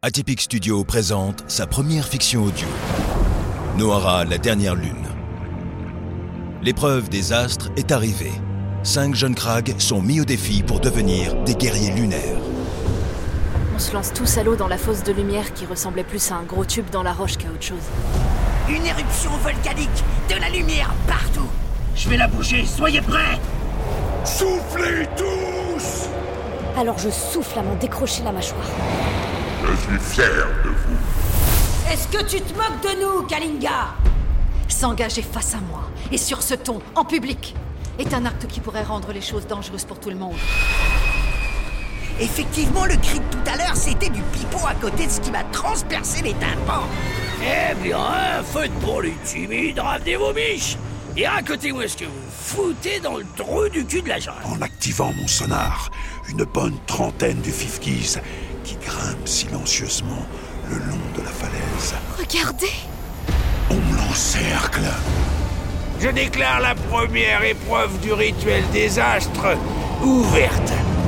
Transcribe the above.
Atypique Studio présente sa première fiction audio. Nohara, la dernière lune. L'épreuve des astres est arrivée. 5 jeunes Krags sont mis au défi pour devenir des guerriers lunaires. On se lance tous à l'eau dans la fosse de lumière qui ressemblait plus à un gros tube dans la roche qu'à autre chose. Une éruption volcanique, de la lumière partout. Je vais la bouger, soyez prêts. Soufflez tous! Alors je souffle à m'en décrocher la mâchoire. Je suis fier de vous. Est-ce que tu te moques de nous, Kalinga? S'engager face à moi, et sur ce ton, en public, est un acte qui pourrait rendre les choses dangereuses pour tout le monde. Effectivement, le cri de tout à l'heure, c'était du pipeau à côté de ce qui m'a transpercé les tympans. Eh bien, faites pour les timides, ramenez vos biches. Et racontez-moi ce que vous foutez dans le trou du cul de la jungle. En activant mon sonar, une bonne trentaine de Fifkis qui grimpent silencieusement le long de la falaise. Regardez! On me l'encercle. Je déclare la première épreuve du rituel des astres ouverte.